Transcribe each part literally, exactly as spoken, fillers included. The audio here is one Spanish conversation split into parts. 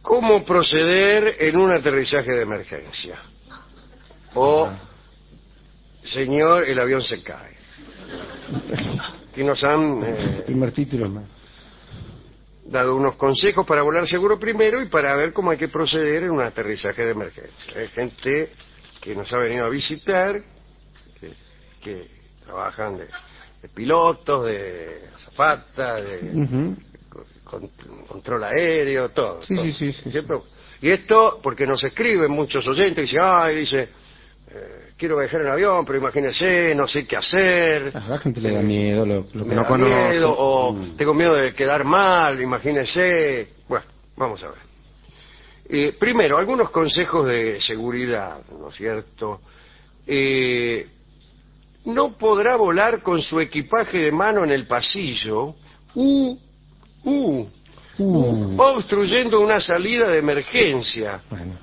¿Cómo proceder en un aterrizaje de emergencia? O, señor, el avión se cae. Aquí nos han eh, primer título más. dado unos consejos para volar seguro primero y para ver cómo hay que proceder en un aterrizaje de emergencia. Hay gente que nos ha venido a visitar, que, que trabajan de, de pilotos, de azafatas, de Uh-huh. con, control aéreo, todo. Sí, todo, sí, sí, sí, ¿cierto? Y esto porque nos escriben muchos oyentes y dicen, ay, dice, eh, quiero viajar en avión, pero imagínese, no sé qué hacer. A la gente le da miedo lo, lo que Me no da conoce. miedo, o Mm. tengo miedo de quedar mal, imagínese. Bueno, vamos a ver. Eh, primero, algunos consejos de seguridad, ¿no es cierto? Eh, no podrá volar con su equipaje de mano en el pasillo, u, u, Uh. obstruyendo una salida de emergencia. Bueno.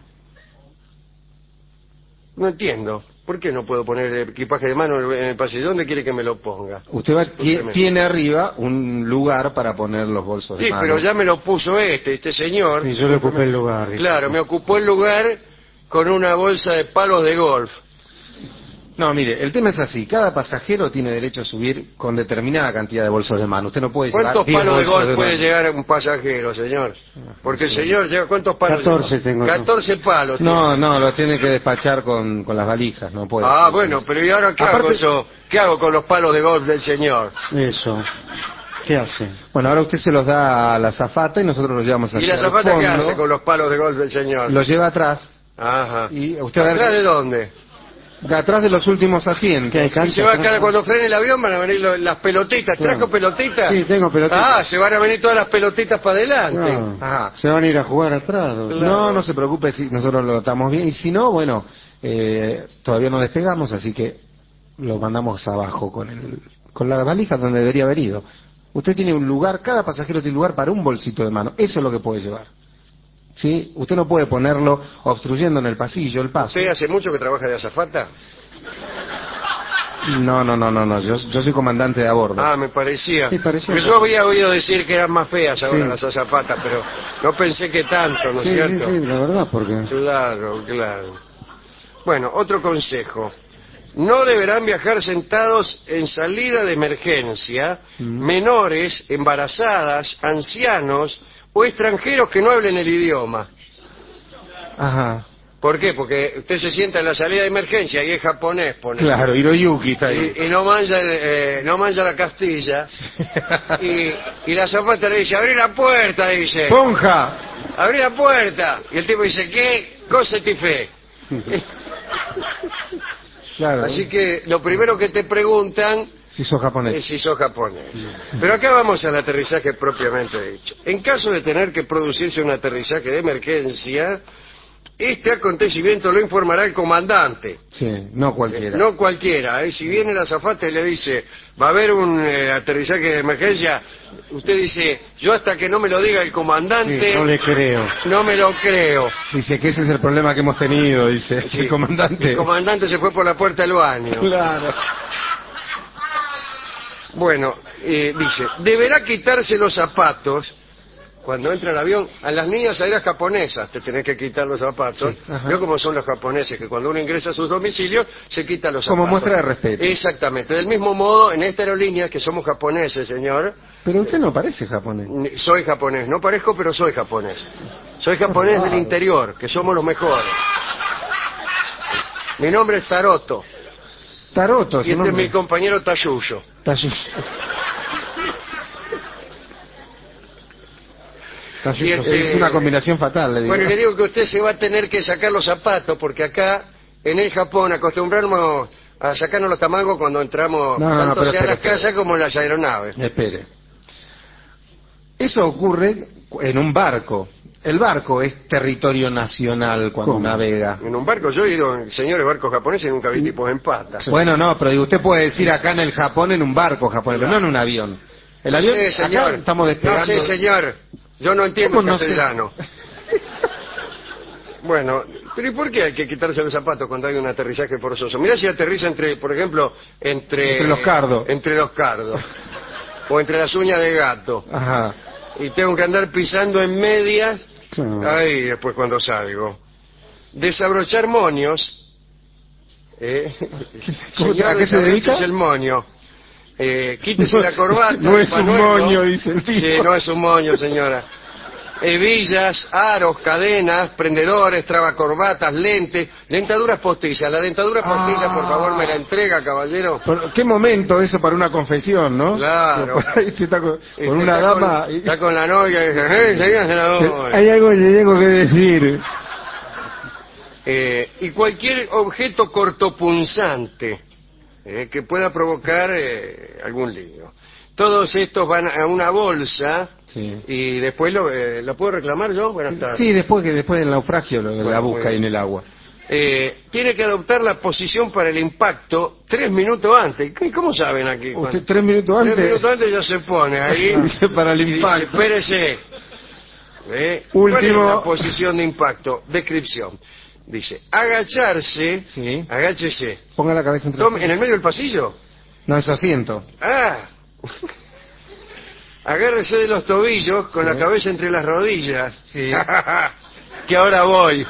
No entiendo. ¿Por qué no puedo poner el equipaje de mano en el pasillo? ¿Dónde quiere que me lo ponga? Usted va, Discúlpeme. tie- tiene arriba un lugar para poner los bolsos de Sí, mano. pero ya me lo puso este, este señor. Sí, yo le ocupé el lugar. dice. Claro, me ocupó el lugar con una bolsa de palos de golf. No, mire, el tema es así. Cada pasajero tiene derecho a subir con determinada cantidad de bolsos de mano. Usted no puede llevar ¿Cuántos diez palos de bolsos golf puede mano. llegar un pasajero, señor? Porque el señor lleva, ¿cuántos palos catorce lleva? tengo yo. catorce palos. No, tiene. no, lo tiene que despachar con, con las valijas, no puede. Ah, bueno, pero ¿y ahora qué hago Aparte- eso? ¿Qué hago con los palos de golf del señor? Eso. ¿Qué hace? Bueno, ahora usted se los da a la azafata y nosotros los llevamos ¿Y hacia la el zapata qué fondo. hace con los palos de golf del señor? Los lleva atrás Ajá. y usted va a ¿Atrás ver de dónde? de atrás de los últimos asientos. ¿Qué hay Y cancha se va a atrás? quedar cuando frene el avión, van a venir lo- las pelotitas. ¿Trajo Claro. pelotitas? Sí, tengo pelotitas. Ah, se van a venir todas las pelotitas para adelante. No, Ajá. se van a ir a jugar atrás. ¿no? Claro. No, no se preocupe, si nosotros lo atamos bien. Y si no, bueno, eh, todavía no despegamos, así que lo mandamos abajo con el con la valija donde debería haber ido. Usted tiene un lugar, cada pasajero tiene lugar para un bolsito de mano. Eso es lo que puede llevar. ¿Sí? Usted no puede ponerlo obstruyendo en el pasillo, el paso. ¿Usted hace mucho que trabaja de azafata? No, no, no, no, no. Yo, yo soy comandante de a bordo. Ah, me parecía. Sí, parecía. Porque yo había oído decir que eran más feas ahora Sí. las azafatas, pero no pensé que tanto, ¿no es Sí, sí, cierto? sí, la verdad, porque... Claro, claro. Bueno, otro consejo. No deberán viajar sentados en salida de emergencia menores, embarazadas, ancianos o extranjeros que no hablen el idioma. Ajá. ¿Por qué? Porque usted se sienta en la salida de emergencia y es japonés, pone. Claro, Hiroyuki está ahí. Y, y no mancha el, eh, no mancha la castilla. Y, y la zapata le dice, abrí la puerta, dice. ¡Ponja! Abrí la puerta. Y el tipo dice, ¿qué? Cosa ti fe. Claro. Así que lo primero que te preguntan Si sos japonés. es si sos japonés. Pero acá vamos al aterrizaje propiamente dicho. En caso de tener que producirse un aterrizaje de emergencia, este acontecimiento lo informará el comandante. Sí, no cualquiera. No cualquiera. ¿eh? Si viene la azafata y le dice, va a haber un eh, aterrizaje de emergencia, usted dice, yo hasta que no me lo diga el comandante, Sí, no le creo. no me lo creo. Dice que ese es el problema que hemos tenido, dice Sí. el comandante. El comandante se fue por la puerta del baño. Claro. Bueno, eh, dice, deberá quitarse los zapatos cuando entra al avión. A las niñas aéreas japonesas te tenés que quitar los zapatos. Sí, ajá. Veo cómo son los japoneses, que cuando uno ingresa a sus domicilios se quita los zapatos. Como muestra de respeto. Exactamente. Del mismo modo, en esta aerolínea, que somos japoneses, señor, Pero usted no parece japonés. soy japonés. No parezco, pero soy japonés. Soy japonés del interior, que somos los mejores. Mi nombre es Taroto. Taroto, Y su este es nombre. mi compañero Tayuyo. Tayu- Tayu- Y este- Es una combinación fatal, le digo. Bueno, y le digo que usted se va a tener que sacar los zapatos, porque acá, en el Japón, acostumbramos a sacarnos los tamangos cuando entramos, No, no, no, tanto pero sea en espere, las espere. casas como en las aeronaves. Espere. Eso ocurre en un barco. El barco es territorio nacional cuando ¿Cómo? navega. En un barco, yo he ido en señores barcos japoneses y nunca vi tipos en pata. Bueno, no, pero digo, usted puede decir acá en el Japón en un barco japonés, pero no en un avión. El No avión, sé, señor. acá estamos despegando. No sé, señor. Yo no entiendo ¿Cómo el no sé? castellano. Bueno, pero ¿y por qué hay que quitarse los zapatos cuando hay un aterrizaje forzoso? Mirá si aterriza entre, por ejemplo, entre... Entre los cardos. Entre los cardos. O entre las uñas de gato. Ajá. Y tengo que andar pisando en medias Claro. Ahí después cuando salgo. Desabrochar moños. ¿Eh? ¿Cómo- Señor, a qué se dedica? desabróchese el moño. Eh, quítese la corbata. No el es un panuelo. moño, dice el tipo. Sí, no es un moño, señora. Hebillas, aros, cadenas, prendedores, trabacorbatas, lentes, dentaduras postizas. La dentadura postiza, Ah. por favor, me la entrega, caballero. Por- ¿Qué momento eso para una confesión, no? Claro. Por ahí se está con, Este, con una está dama. Con, y- está con la novia y dice, "Eh, señora, la novia". Hay algo que le tengo que decir. Eh, y cualquier objeto cortopunzante eh, que pueda provocar eh, algún lío. Todos estos van a una bolsa Sí. y después lo, eh, ¿lo puedo reclamar yo? Buenas tardes. Sí, después que después del naufragio lo, Bueno, la muy busca ahí bien. en el agua. Eh, tiene que adoptar la posición para el impacto tres minutos antes. ¿Qué- ¿Cómo saben aquí? Usted tres minutos Tres antes. minutos antes ya se pone ahí. Dice para el y dice, impacto. espérese. ¿Eh? ¿Cuál es Último. la posición de impacto? Descripción. Dice, agacharse, Sí. agáchese. Ponga la cabeza entre Tome, ¿en el medio del pasillo? No, es asiento. Ah. Agárrese de los tobillos con Sí. la cabeza entre las rodillas. Sí. Que ahora voy.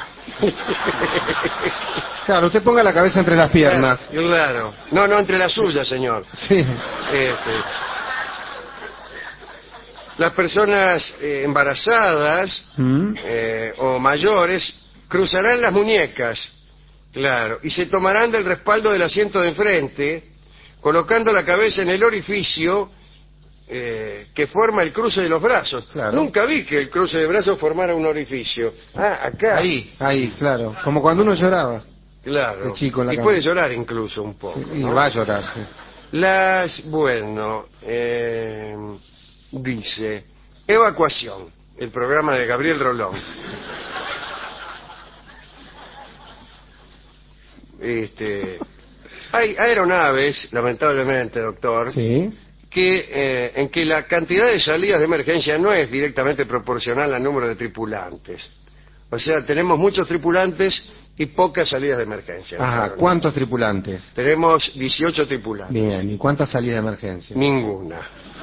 Claro, usted ponga la cabeza entre las piernas. Claro. No, no, entre las suyas, señor. Sí. Este, las personas eh, embarazadas ¿Mm? eh, o mayores cruzarán las muñecas, claro, y se tomarán del respaldo del asiento de enfrente, colocando la cabeza en el orificio eh, que forma el cruce de los brazos. Claro. Nunca vi que el cruce de brazos formara un orificio. Ah, acá. Ahí, ahí, claro. Como cuando uno lloraba. Claro. de chico en la y cama. puede llorar incluso un poco. Y ¿no? va a llorar, sí. Las, bueno, eh, dice, evacuación, el programa de Gabriel Rolón. Este, hay aeronaves, lamentablemente, doctor, Sí. que eh, en que la cantidad de salidas de emergencia no es directamente proporcional al número de tripulantes. O sea, tenemos muchos tripulantes y pocas salidas de emergencia. Ajá, ¿cuántos tripulantes? Tenemos dieciocho tripulantes. Bien, ¿y cuántas salidas de emergencia? Ninguna.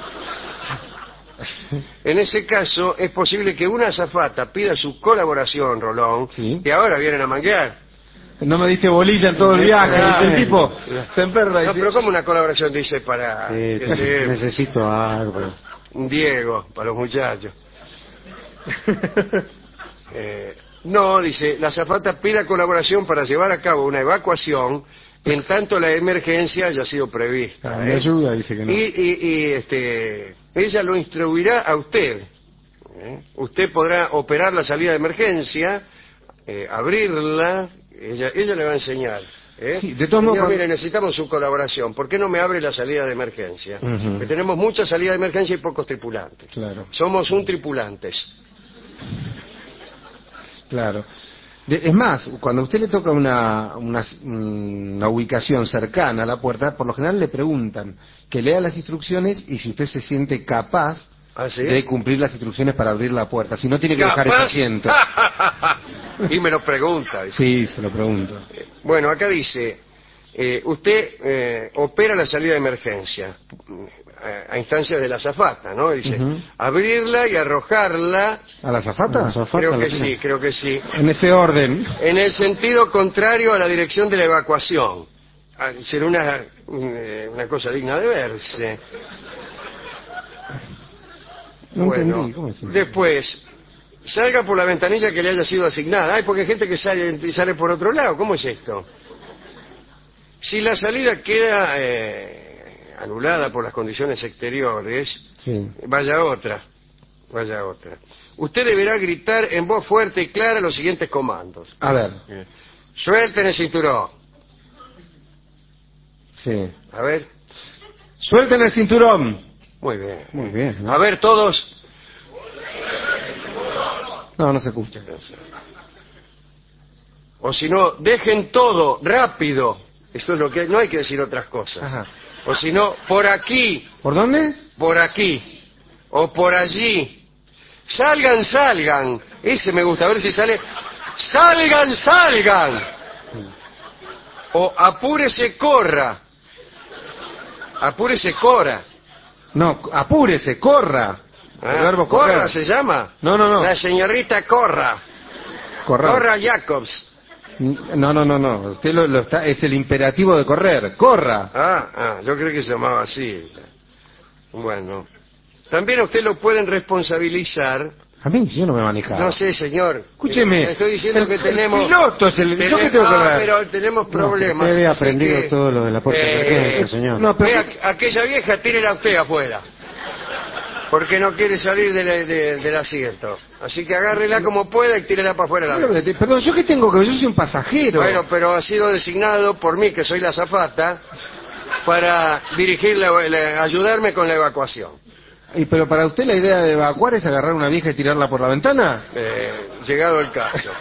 En ese caso, es posible que una azafata pida su colaboración, Rolón, Sí. y ahora vienen a manguear. No me diste bolilla en todo el viaje. Claro. El tipo se emperra y No, dice, pero como una colaboración dice para Sí, que sea necesito algo. un Diego, para los muchachos. Eh, no, dice, la azafata pida colaboración para llevar a cabo una evacuación en tanto la emergencia haya sido prevista. Ah, me ¿eh? ayuda, dice que no. Y, y- y, este, ella lo instruirá a usted. ¿eh? Usted podrá operar la salida de emergencia, eh, abrirla, ella, ella le va a enseñar. ¿eh? Sí, de todos modos, Señor, cuando- mire, necesitamos su colaboración. ¿Por qué no me abre la salida de emergencia? Ujú. Que tenemos mucha salida de emergencia y pocos tripulantes. Claro, Somos un tripulantes. claro. De- es más, cuando a usted le toca una, una, una ubicación cercana a la puerta, por lo general le preguntan que lea las instrucciones y si usted se siente capaz ¿Ah, sí? de cumplir las instrucciones para abrir la puerta. Si no, tiene que dejar ese ¿Capaz? asiento. Y me lo pregunta. dice. Sí, se lo pregunto. Bueno, acá dice, eh, usted eh, opera la salida de emergencia eh, a instancias de la azafata, ¿no? Dice, Ujú. abrirla y arrojarla, ¿A la azafata? La azafata creo la que tiene. sí, creo que sí, En ese orden. en el sentido contrario a la dirección de la evacuación. Ah, será una, un, eh, una cosa digna de verse. No Bueno, entendí. ¿Cómo es eso? después, salga por la ventanilla que le haya sido asignada. Ay, porque hay gente que sale, y sale por otro lado. ¿Cómo es esto? Si la salida queda eh, anulada por las condiciones exteriores, Sí. vaya otra, vaya otra. Usted deberá gritar en voz fuerte y clara los siguientes comandos. A ver. Suelten el cinturón. Sí. A ver, Suelten el cinturón. muy bien. Muy bien, ¿no? A ver, todos. No, no se escucha. O si no, dejen todo, rápido. Esto es lo que... No hay que decir otras cosas. Ajá. O si no, por aquí, ¿Por dónde? por aquí, o por allí. Salgan, salgan. Ese me gusta, a ver si sale. Salgan, salgan. O apúrese, corra. Apúrese, corra. No, apúrese, corra. Ah, El verbo Corra correr. se llama. No, no, no. La señorita Corra. Correr. Corra Jacobs. No, no, no, no. Usted lo, lo está, es el imperativo de correr. Corra. Ah, ah, yo creo que se llamaba así. Bueno. También a usted lo pueden responsabilizar. A mí, yo no me manejaba. No sé, señor. Escúcheme. Le estoy diciendo el, que tenemos... El piloto es el... ¿Yo qué tengo que ah, ver? pero tenemos problemas. Usted había así aprendido que, todo lo de la puerta de eh, emergencia, señor. No, pero... Vea, aquella vieja, tírela usted afuera. Porque no quiere salir del, de- del asiento. Así que agárrela como pueda y tírela para afuera. La Pero, vieja. Perdón, ¿yo qué tengo que ver? Yo soy un pasajero. Bueno, pero ha sido designado por mí, que soy la azafata, para dirigir la- la- ayudarme con la evacuación. ¿Y pero para usted la idea de evacuar es agarrar una vieja y tirarla por la ventana? Eh, llegado el caso.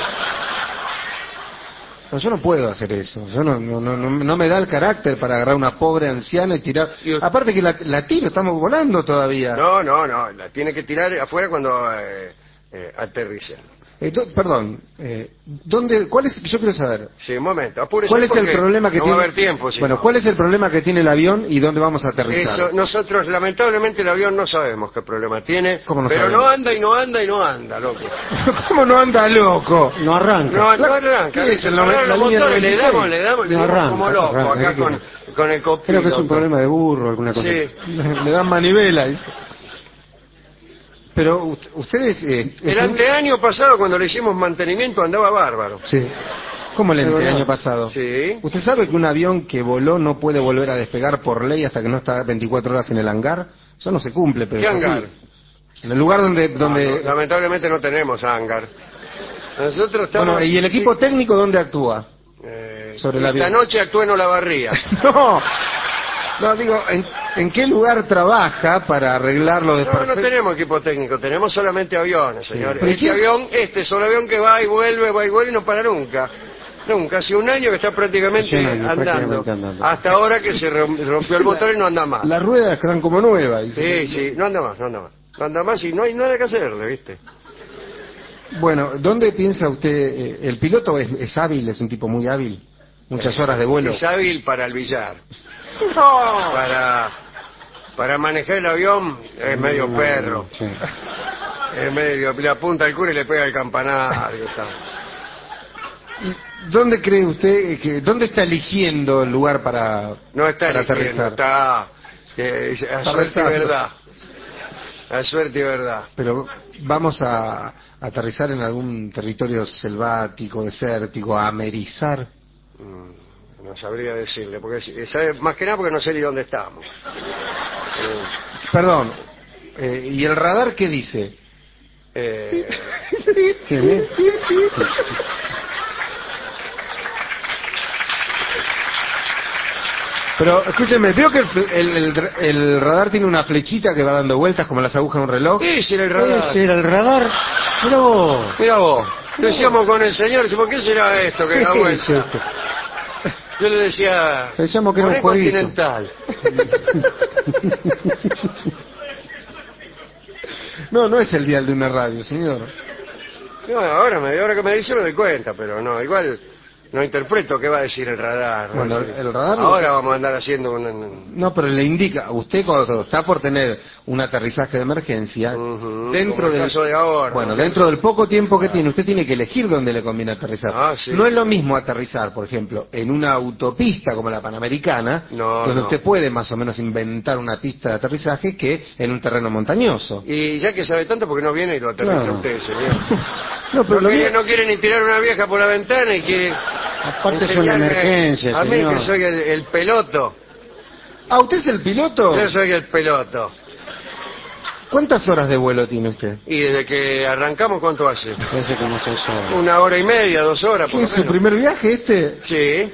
No, yo no puedo hacer eso. Yo no, no, no, no no me da el carácter para agarrar una pobre anciana y tirar... Y usted- Aparte que la, la tiro, estamos volando todavía. No, no, no, la tiene que tirar afuera cuando eh, eh, aterrice. Eh, do- perdón, eh, ¿dónde, cuál es, yo quiero saber, Sí, un momento, apúrese ¿cuál es el porque problema que no tiene? va a haber tiempo. Si bueno, no. ¿cuál es el problema que tiene el avión y dónde vamos a aterrizar? Eso, nosotros, lamentablemente, el avión no sabemos qué problema tiene, ¿Cómo no pero sabemos? no anda y no anda y no anda, loco. ¿Cómo no anda loco? No arranca. No, no arranca. ¿Qué es? Se El pararon noven- la los línea motores, le noventa y seis. damos, le damos, le No damos arranca, como no loco arranca, acá ¿qué con, con el copiloto. Creo que es un problema de burro, alguna cosa. Sí. Le, le dan manivela. dice. Pero u- ustedes... Eh, El están- anteaño pasado, cuando le hicimos mantenimiento, andaba bárbaro. Sí. ¿Cómo el Es ante- verdad. año pasado? Sí. ¿Usted sabe que un avión que voló no puede volver a despegar por ley hasta que no está veinticuatro horas en el hangar? Eso no se cumple, pero ¿Qué es así. hangar? En el lugar donde... donde No, no, lamentablemente no tenemos hangar. Nosotros estamos... bueno, ¿y el equipo sí, técnico dónde actúa? eh, sobre el esta avión? noche actué en Olavarría. No, no, digo, ¿en, en qué lugar trabaja para arreglar los No, no desperfectos? tenemos equipo técnico, tenemos solamente aviones, señor. ¿Pero Este quién- avión, este es un avión que va y vuelve, va y vuelve y no para nunca. Nunca, hace un año que está prácticamente, Hace un año, andando, prácticamente andando. hasta ahora que se rom- rompió el motor y no anda más. Las ruedas quedan como nuevas. dice. Sí, sí, no anda más, no anda más. No anda más y no hay nada que hacerle, ¿viste? Bueno, ¿dónde piensa usted? eh, ¿El piloto es, es hábil, es un tipo muy hábil? Muchas horas de vuelo. Es hábil para el billar. Para, para manejar el avión es medio perro. Sí. Es medio, le apunta al cura y le pega el campanario. Está. ¿Dónde cree usted que, dónde está eligiendo el lugar para, No está para eligiendo, aterrizar? está eh, a Está suerte y rezando. verdad. A suerte y verdad. Pero vamos a aterrizar en algún territorio selvático, desértico, a amerizar. Mm, No sabría decirle, porque si- sabe, más que nada porque no sé ni dónde estamos. Eh, Perdón, eh, ¿y el radar qué dice? eh, Qué bien. Pero escúcheme, veo que el, el- el- el radar tiene una flechita que va dando vueltas como las agujas de un reloj. ese era el radar. Ese era el radar. Mira vos. Mira vos, decíamos con el señor, decimos, ¿qué será esto que da ¿Qué es vuelta? esto? Yo le decía, Pensamos que era un poné jueguito. Continental. No, no es el dial de una radio, señor. No, ahora, me, ahora que me dice me doy cuenta, pero no, igual no interpreto qué va a decir el radar. ¿no? Bueno, Sí. el radar lo- Ahora vamos a andar haciendo un... un- No, pero le indica, usted cuando está por tener un aterrizaje de emergencia, Ujú, dentro como el del caso de ahora. bueno, dentro del poco tiempo que tiene, usted tiene que elegir dónde le conviene aterrizar. Ah, sí. No es lo mismo aterrizar, por ejemplo, en una autopista como la Panamericana, No, donde no. usted puede más o menos inventar una pista de aterrizaje, que en un terreno montañoso. Y ya que sabe tanto, porque no viene y lo aterriza Claro. usted, señor? No, pero No lo quiere, mío- no quiere ni tirar una vieja por la ventana y quiere... Aparte es una enseñarme emergencia, A mí señor. que soy el, el peloto. Ah, ¿usted es el piloto? Yo soy el peloto. ¿Cuántas horas de vuelo tiene usted? Y desde que arrancamos, ¿cuánto hace? Parece como se hizo. Una hora y media, dos horas, por ¿Qué lo es su menos. primer viaje este? Sí.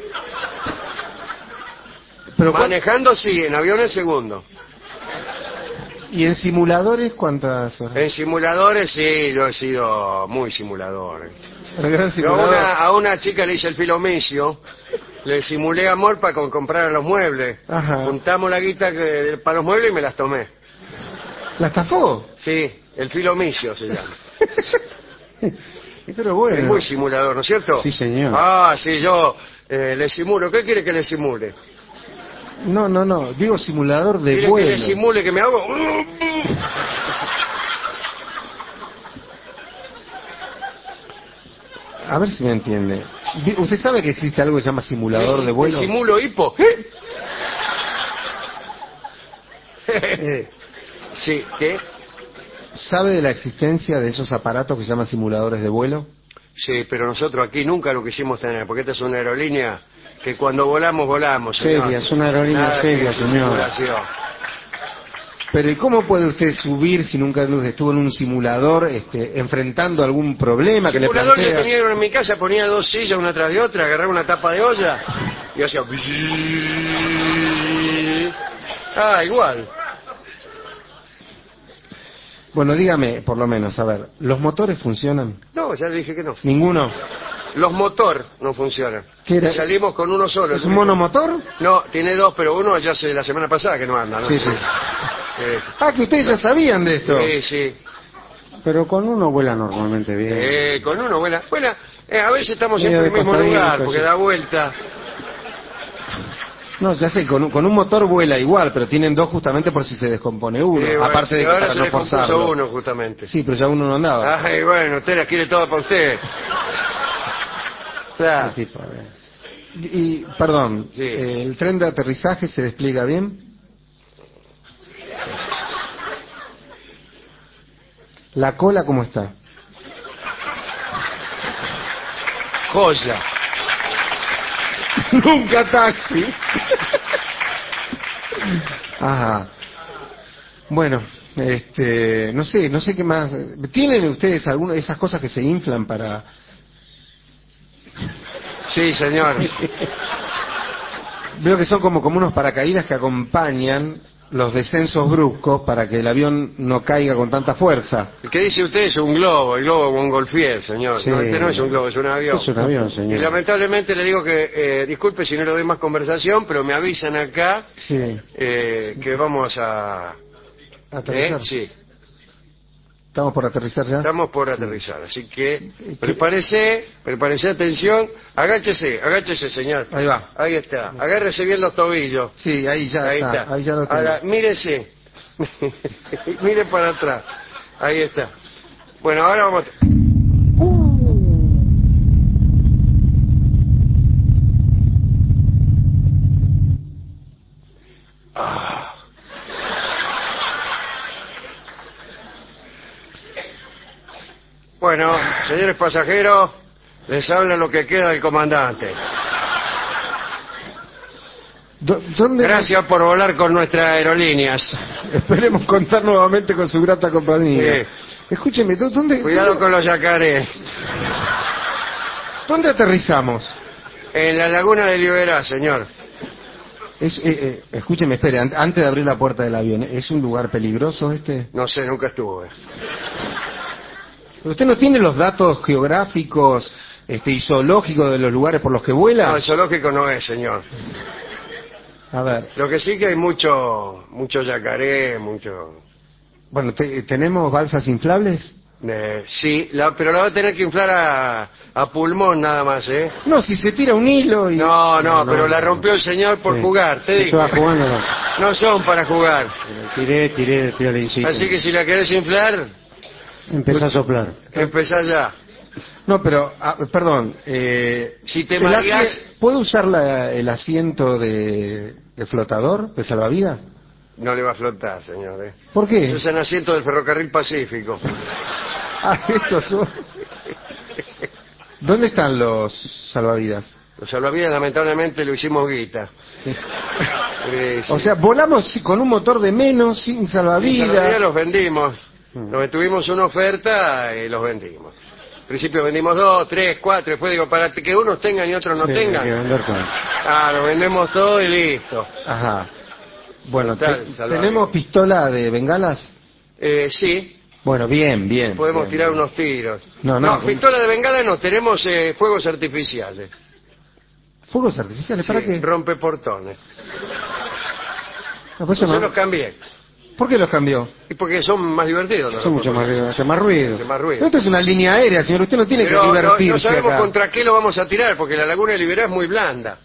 Pero ¿cuán- Manejando sí, en avión el segundo. ¿Y en simuladores cuántas horas? En simuladores sí, yo he sido muy simulador. El gran Yo a simulador. una, a una chica le hice el filomicio, le simulé amor para con- comprar los muebles. Ajá. Juntamos la guita que- para los muebles y me las tomé. ¿La estafó? Sí, el filomicio se llama. Pero Es bueno. muy simulador, ¿no es cierto? Sí, señor. Ah, sí, yo eh, le simulo. ¿Qué quiere que le simule? No, no, no. Digo simulador de ¿Quiere vuelo. que le simule que me hago? A ver si me entiende. Vi- ¿Usted sabe que existe algo que se llama simulador de vuelo? ¿Simulo hipo? Sí, ¿qué? ¿Sabe de la existencia de esos aparatos que se llaman simuladores de vuelo? Sí, pero nosotros aquí nunca lo quisimos tener, porque esta es una aerolínea que cuando volamos, volamos, señor. Seria, es una aerolínea Nada seria, que señor. simulación. Pero ¿y cómo puede usted subir si nunca estuvo en un simulador este, enfrentando algún problema que El le simulador yo plantea? tenía uno en mi casa, ponía dos sillas una tras de otra, agarraba una tapa de olla y hacía... Ah, igual. Bueno, dígame, por lo menos, a ver, ¿los motores funcionan? No, ya le dije que no. ¿Ninguno? Los motor no funcionan. ¿Qué era? Salimos con uno solo. ¿Es un monomotor? No, tiene dos, pero uno ya hace la semana pasada que no anda, ¿no? Sí, sí. Eh, Ah, que ustedes ya sabían de esto. sí, sí. Pero con uno vuela normalmente bien. Eh, con uno, buena. Buena, eh, a veces estamos Medio siempre en el de mismo costadito, lugar, sí. porque da vuelta. No, ya sé, con un, con un motor vuela igual, pero tienen dos justamente por si se descompone uno. Eh, bueno, aparte de que ahora para se no le compuso forzarlo. uno, justamente. Sí, pero ya uno no andaba. Ay, bueno, usted las quiere todas para usted. Claro. Qué tipo, eh. Y, perdón, Sí. eh, ¿el tren de aterrizaje se despliega bien? ¿La cola cómo está? Joya. Nunca taxi. Ajá. Bueno, este, no sé, no sé qué más. ¿Tienen ustedes alguna de esas cosas que se inflan para...? Sí, señor. Veo que son como, como unos paracaídas que acompañan los descensos bruscos para que el avión no caiga con tanta fuerza. El que dice usted es un globo, el globo Montgolfier, señor. Sí. No, este no es un globo, es un avión. Es un avión, Y señor. lamentablemente le digo que, eh, disculpe si no le doy más conversación, pero me avisan acá Sí. eh, que vamos a... ¿Aterrizar? ¿eh? Sí, ¿Estamos por aterrizar ya? estamos por aterrizar, así que prepárese, prepárese, atención, agáchese, agáchese, señor. Ahí va. Ahí está, agárrese bien los tobillos. Sí, ahí ya Ahí está. está. Ahí ya lo tengo. Ahora, mírese. Mire para atrás. Ahí está. Bueno, ahora vamos a... Ah. Bueno, señores pasajeros, les habla lo que queda del comandante. Do- ¿Dónde Gracias por volar con nuestras aerolíneas. Esperemos contar nuevamente con su grata compañía. Sí. Escúcheme, ¿dó- ¿dónde, Cuidado dónde, con los yacarés. ¿dónde aterrizamos? En la laguna de Liberá, señor. Es, eh, eh, escúcheme, espere, an- antes de abrir la puerta del avión, ¿es un lugar peligroso este? No sé, nunca estuve. Pero ¿usted no tiene los datos geográficos este, y zoológicos de los lugares por los que vuela? No, el zoológico no es, señor. A ver, Lo que sí que hay mucho, mucho yacaré, mucho... bueno, te- ¿tenemos balsas inflables? eh, sí, la- pero la va a tener que inflar a, a pulmón nada más, ¿eh? No, si se tira un hilo y... No, no, No, pero no, la no. rompió el señor por Sí. jugar, te dije. Estaba jugando, no. No son para jugar. Tiré, tiré del piolincito. Así que si la querés inflar, Empezó a soplar. empezá ya. No, pero, ah, perdón, eh, Si te el mareás- asi- ¿puedo usar la- el asiento de, de flotador, de salvavidas? No le va a flotar, señor, ¿eh? ¿Por qué? Eso es en asiento del ferrocarril Pacífico. Ah, estos son... ¿Dónde están los salvavidas? Los salvavidas lamentablemente lo hicimos guita. Sí. Eh, sí. O sea, volamos con un motor de menos, sin Los salvavidas salvavidas. los vendimos. Nos tuvimos una oferta y los vendimos. Al principio vendimos dos, tres, cuatro, después digo, para que unos tengan y otros no Sí, hay que tengan. vender todo. Ah, lo vendemos todo y listo. Ajá. Bueno, Está te- el salvavidas. ¿tenemos pistola de bengalas? Eh, sí, Bueno, bien, bien. podemos bien, tirar bien. unos tiros. No, no, con- pistola de bengala no, tenemos eh, fuegos artificiales. ¿Fuegos artificiales? ¿Para Sí, qué? rompe portones. No, pues eso Yo no- los cambié. ¿Por qué los cambió? Y porque son más divertidos. los Hace mucho más ruido. Hace más ruido. Hace más ruido. Esto es una línea aérea, señor. Usted no tiene Pero que no, divertirse no sabemos acá. contra qué lo vamos a tirar, porque la laguna de Liberá es muy blanda.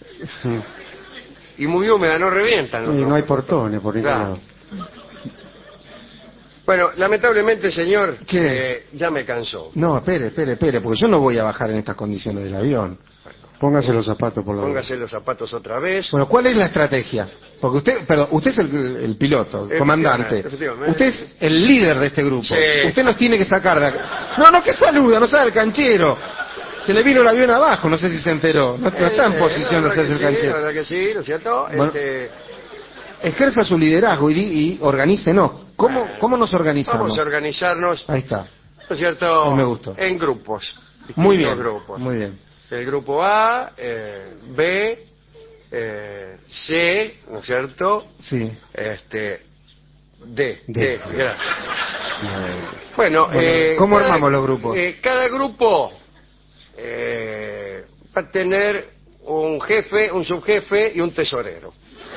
Sí. Y muy húmeda, no revientan. Y no hay portones por ningún Claro. lado. Bueno, lamentablemente, señor, ¿Qué? eh, ya me cansó. No, espere, espere, espere, porque yo no voy a bajar en estas condiciones del avión. Póngase los zapatos por la Póngase los zapatos otra vez. Bueno, ¿cuál es la estrategia? Porque usted, perdón, usted es el, el piloto, el comandante. Efectivamente. Usted es el líder de este grupo. Sí. Usted nos tiene que sacar de acá. No, no, que saluda, no sabe el canchero. Se le vino el avión abajo, no sé si se enteró. No, no está en Eh, posición de la verdad hacerse el que sí, canchero. la verdad que sí, ¿no es cierto? Bueno. Este, Ejerza su liderazgo y, di- y organícenos. ¿Cómo, Bueno, ¿Cómo nos organizamos? vamos a organizarnos, Ahí está. ¿no es cierto? Ahí me gustó. En grupos. Muy distintos bien. grupos. Muy bien. El grupo A, eh, B, eh, C, ¿no es cierto? Sí. Este, D, D. D, gracias. Bueno, Bueno, eh, ¿cómo cada- armamos los grupos? eh, cada grupo eh, va a tener un jefe, un subjefe y un tesorero.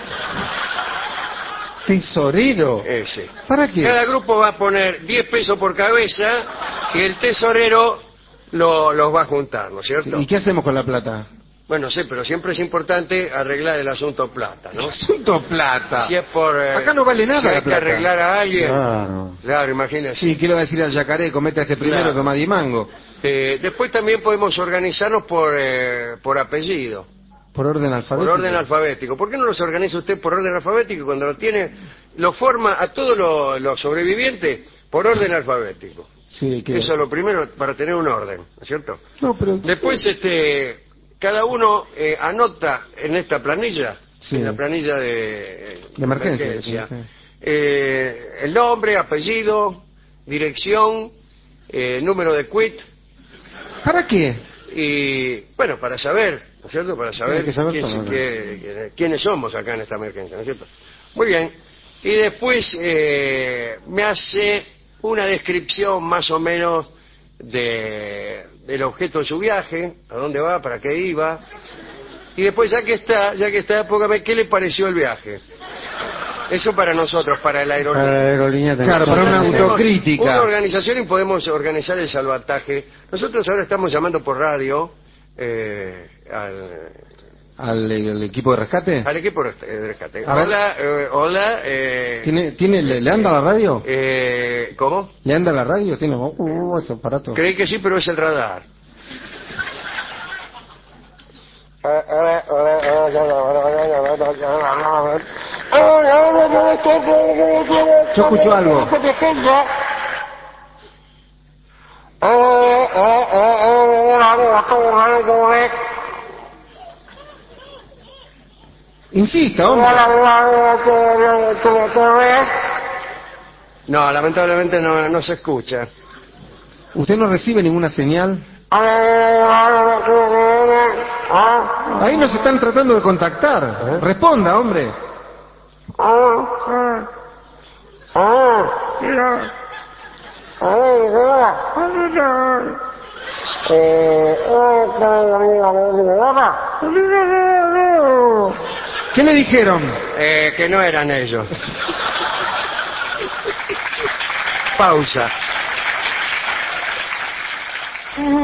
¿Tesorero? Eh, sí. ¿Para qué? Cada grupo va a poner diez pesos por cabeza y el tesorero lo- los va a juntar, ¿no es cierto? ¿Y qué hacemos con la plata? Bueno, sí, pero siempre es importante arreglar el asunto plata, ¿no? Asunto plata. Si es por... eh, Acá no vale nada si hay la que plata. arreglar a alguien... Claro. Claro, imagínese. Sí, ¿qué le va a decir al yacaré? Cometa este primero, Claro. toma diez mango. Eh, después también podemos organizarnos por, eh, por apellido, Por orden por alfabético. orden alfabético. ¿Por qué no los organiza usted por orden alfabético y cuando lo tiene, lo forma a todos los, los sobrevivientes por orden alfabético? Sí, que... Eso es lo primero para tener un orden, ¿no es cierto? No, pero... Después, este, cada uno eh, anota en esta planilla, Sí. en la planilla de, De emergencia, sí. eh, el nombre, apellido, dirección, eh, número de quit ¿Para qué? y, bueno, para saber, ¿no es cierto? Para saber, Tiene que saber quién- todo, ¿no? qué- quién- quiénes somos acá en esta emergencia, ¿no es cierto? Muy bien. Y después eh, me hace una descripción más o menos de, del objeto de su viaje, a dónde va, para qué iba. Y después, ya que está, ya que está, póngame, ¿qué le pareció el viaje? Eso para nosotros, para la Para la aerolínea. aerolínea también. Claro, para una Nosotros tenemos autocrítica. Una organización y podemos organizar el salvataje. Nosotros ahora estamos llamando por radio eh, al, ¿Al el equipo de rescate? al equipo de rescate. A ver. Hola, eh, hola. Eh, ¿Tiene, tiene, le, ¿Le anda la radio? eh, ¿Cómo? ¿Le anda la radio? ¿Tiene uh, ese aparato? Creí que sí, pero es el radar. Yo escucho algo. Insista, hombre. No, lamentablemente no, no se escucha. ¿Usted no recibe ninguna señal? Ahí nos están tratando de contactar. Responda, hombre. ¿Qué le dijeron? Eh, que no eran ellos. Pausa.